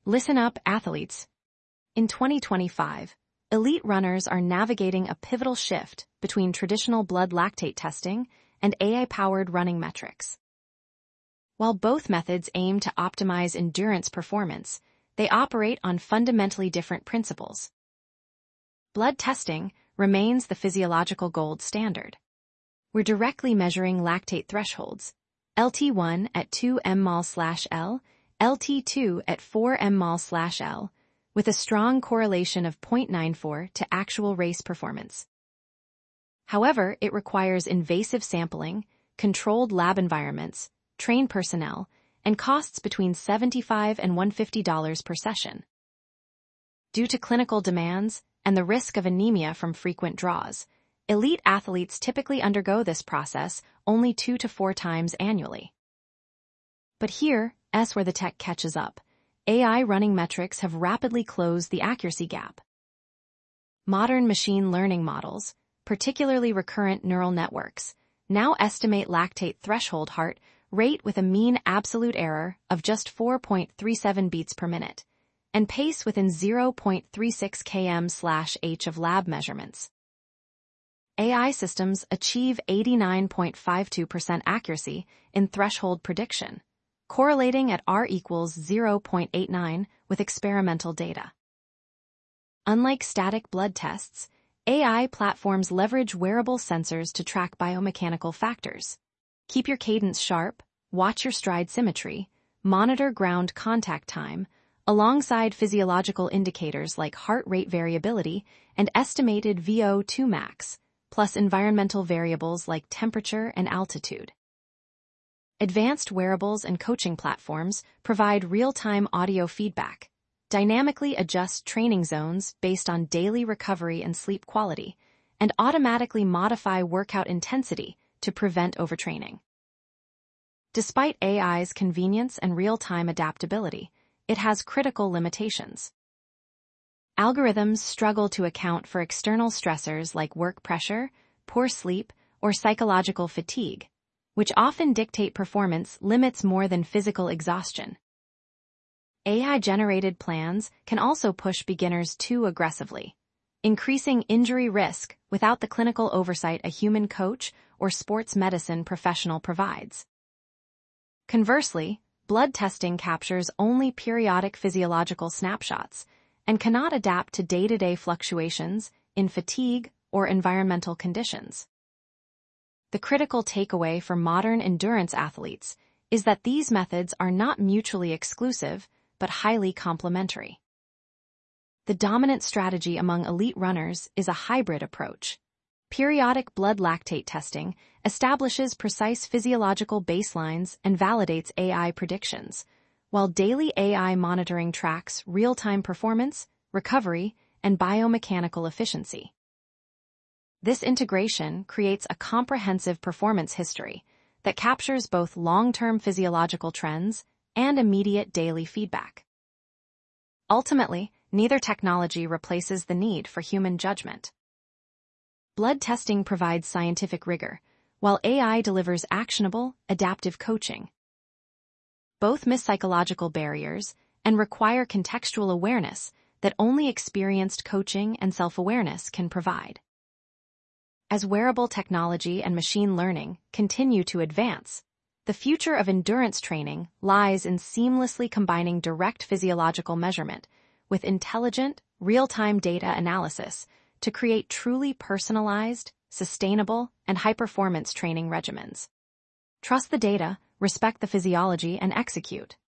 Listen up, athletes. In 2025, elite runners are navigating a pivotal shift between traditional blood lactate testing and AI-powered running metrics. While both methods aim to optimize endurance performance, they operate on fundamentally different principles. Blood testing remains the physiological gold standard. We're directly measuring lactate thresholds, LT1 at 2 mmol/L, LT2 at 4 mmol/L, with a strong correlation of 0.94 to actual race performance. However, it requires invasive sampling, controlled lab environments, trained personnel, and costs between $75 and $150 per session. Due to clinical demands and the risk of anemia from frequent draws, elite athletes typically undergo this process only 2 to 4 times annually. But here's where the tech catches up. AI running metrics have rapidly closed the accuracy gap. Modern machine learning models, particularly recurrent neural networks, now estimate lactate threshold heart rate with a mean absolute error of just 4.37 beats per minute, and pace within 0.36 km/h of lab measurements. AI systems achieve 89.52% accuracy in threshold prediction, correlating at R equals 0.89 with experimental data. Unlike static blood tests, AI platforms leverage wearable sensors to track biomechanical factors. Keep your cadence sharp, watch your stride symmetry, monitor ground contact time, alongside physiological indicators like heart rate variability and estimated VO2 max, plus environmental variables like temperature and altitude. Advanced wearables and coaching platforms provide real-time audio feedback, dynamically adjust training zones based on daily recovery and sleep quality, and automatically modify workout intensity to prevent overtraining. Despite AI's convenience and real-time adaptability, it has critical limitations. Algorithms struggle to account for external stressors like work pressure, poor sleep, or psychological fatigue, which often dictate performance limits more than physical exhaustion. AI-generated plans can also push beginners too aggressively, increasing injury risk without the clinical oversight a human coach or sports medicine professional provides. Conversely, blood testing captures only periodic physiological snapshots and cannot adapt to day-to-day fluctuations in fatigue or environmental conditions. The critical takeaway for modern endurance athletes is that these methods are not mutually exclusive, but highly complementary. The dominant strategy among elite runners is a hybrid approach. Periodic blood lactate testing establishes precise physiological baselines and validates AI predictions, while daily AI monitoring tracks real-time performance, recovery, and biomechanical efficiency. This integration creates a comprehensive performance history that captures both long-term physiological trends and immediate daily feedback. Ultimately, neither technology replaces the need for human judgment. Blood testing provides scientific rigor, while AI delivers actionable, adaptive coaching. Both miss psychological barriers and require contextual awareness that only experienced coaching and self-awareness can provide. As wearable technology and machine learning continue to advance, the future of endurance training lies in seamlessly combining direct physiological measurement with intelligent, real-time data analysis to create truly personalized, sustainable, and high-performance training regimens. Trust the data, respect the physiology, and execute.